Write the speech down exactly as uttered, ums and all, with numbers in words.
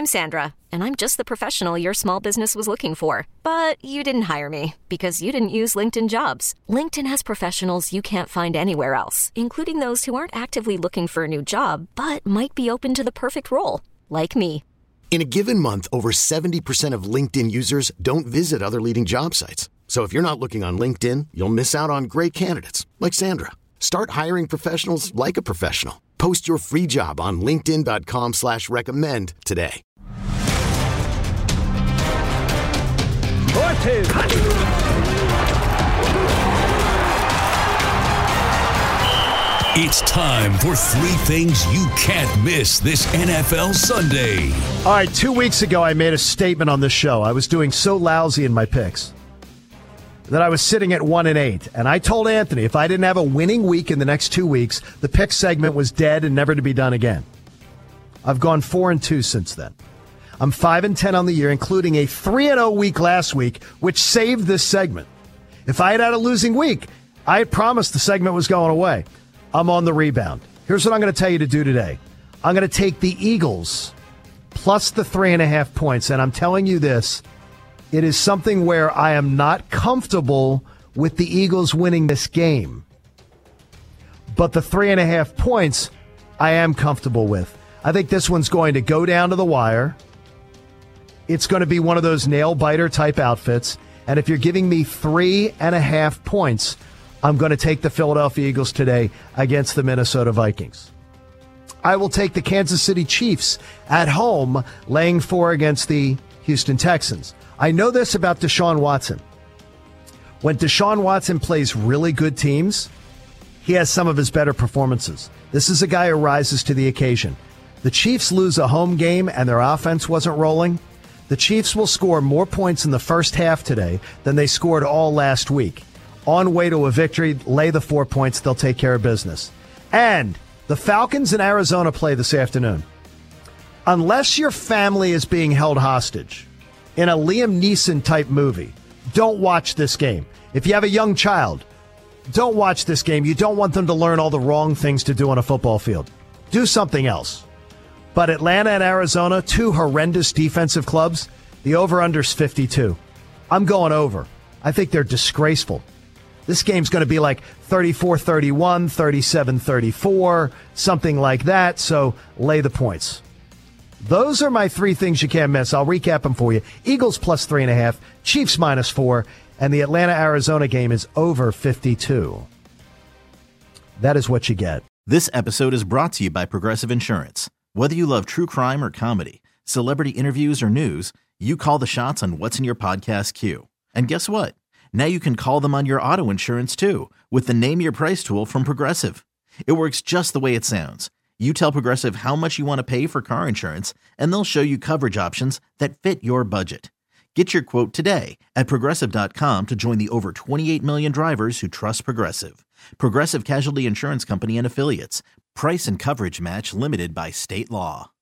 I'm Sandra, and I'm just the professional your small business was looking for. But you didn't hire me because you didn't use LinkedIn Jobs. LinkedIn has professionals you can't find anywhere else, including those who aren't actively looking for a new job, but might be open to the perfect role, like me. In a given month, over seventy percent of LinkedIn users don't visit other leading job sites. So if you're not looking on LinkedIn, you'll miss out on great candidates like Sandra. Start hiring professionals like a professional. Post your free job on linkedin.com slash recommend today. It's time for three things you can't miss this N F L Sunday. All right, two weeks ago I made a statement on this show. I was doing so lousy in my picks that I was sitting at one and eight. And I told Anthony if I didn't have a winning week in the next two weeks, the pick segment was dead and never to be done again. I've gone four and two since then. I'm five and ten on the year, including a three and oh week last week, which saved this segment. If I had had a losing week, I had promised the segment was going away. I'm on the rebound. Here's what I'm going to tell you to do today. I'm going to take the Eagles plus the three and a half points. And I'm telling you this, it is something where I am not comfortable with the Eagles winning this game. But the three and a half points, I am comfortable with. I think this one's going to go down to the wire. It's going to be one of those nail-biter type outfits. And if you're giving me three and a half points, I'm going to take the Philadelphia Eagles today against the Minnesota Vikings. I will take the Kansas City Chiefs at home, laying four against the Houston Texans. I know this about Deshaun Watson. When Deshaun Watson plays really good teams, he has some of his better performances. This is a guy who rises to the occasion. The Chiefs lose a home game and their offense wasn't rolling. The Chiefs will score more points in the first half today than they scored all last week. On way to a victory, lay the four points, they'll take care of business. And the Falcons in Arizona play this afternoon. Unless your family is being held hostage in a Liam Neeson-type movie, don't watch this game. If you have a young child, don't watch this game. You don't want them to learn all the wrong things to do on a football field. Do something else. But Atlanta and Arizona, two horrendous defensive clubs, the over-under's fifty-two. I'm going over. I think they're disgraceful. This game's going to be like thirty-four thirty-one, thirty-seven thirty-four, something like that, so lay the points. Those are my three things you can't miss. I'll recap them for you. Eagles plus three and a half, Chiefs minus four, and the Atlanta-Arizona game is over fifty-two. That is what you get. This episode is brought to you by Progressive Insurance. Whether you love true crime or comedy, celebrity interviews or news, you call the shots on what's in your podcast queue. And guess what? Now you can call them on your auto insurance too with the Name Your Price tool from Progressive. It works just the way it sounds. You tell Progressive how much you want to pay for car insurance, and they'll show you coverage options that fit your budget. Get your quote today at Progressive dot com to join the over twenty-eight million drivers who trust Progressive. Progressive Casualty Insurance Company and Affiliates. Price and coverage match limited by state law.